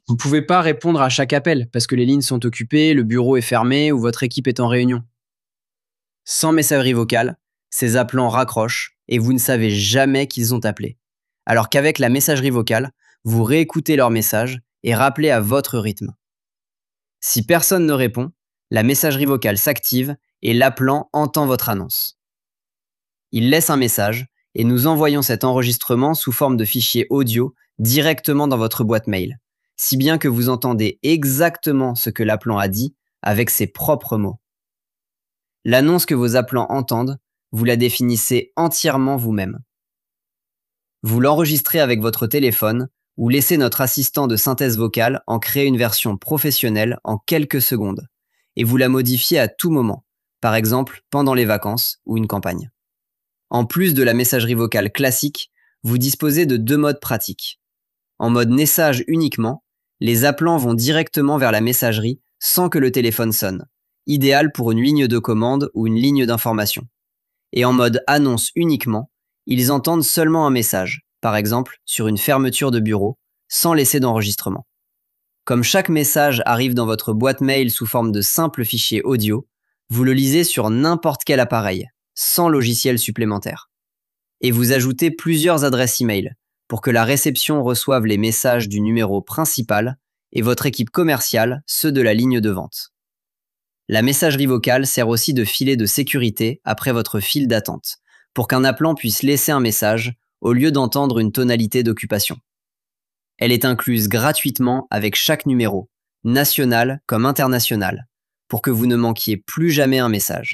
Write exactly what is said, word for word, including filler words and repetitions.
Vous ne pouvez pas répondre à chaque appel parce que les lignes sont occupées, le bureau est fermé ou votre équipe est en réunion. Sans messagerie vocale, ces appelants raccrochent et vous ne savez jamais qu'ils ont appelé. Alors qu'avec la messagerie vocale, vous réécoutez leurs messages et rappelez à votre rythme. Si personne ne répond, la messagerie vocale s'active et l'appelant entend votre annonce. Il laisse un message et nous envoyons cet enregistrement sous forme de fichier audio directement dans votre boîte mail, si bien que vous entendez exactement ce que l'appelant a dit avec ses propres mots. L'annonce que vos appelants entendent, vous la définissez entièrement vous-même. Vous l'enregistrez avec votre téléphone ou laissez notre assistant de synthèse vocale en créer une version professionnelle en quelques secondes et vous la modifiez à tout moment, par exemple pendant les vacances ou une campagne. En plus de la messagerie vocale classique, vous disposez de deux modes pratiques. En mode message uniquement, les appelants vont directement vers la messagerie sans que le téléphone sonne, idéal pour une ligne de commande ou une ligne d'information. Et en mode annonce uniquement, ils entendent seulement un message, par exemple sur une fermeture de bureau, sans laisser d'enregistrement. Comme chaque message arrive dans votre boîte mail sous forme de simple fichier audio, vous le lisez sur n'importe quel appareil, sans logiciel supplémentaire. Et vous ajoutez plusieurs adresses e-mail pour que la réception reçoive les messages du numéro principal et votre équipe commerciale ceux de la ligne de vente. La messagerie vocale sert aussi de filet de sécurité après votre file d'attente, pour qu'un appelant puisse laisser un message au lieu d'entendre une tonalité d'occupation. Elle est incluse gratuitement avec chaque numéro, national comme international, pour que vous ne manquiez plus jamais un message.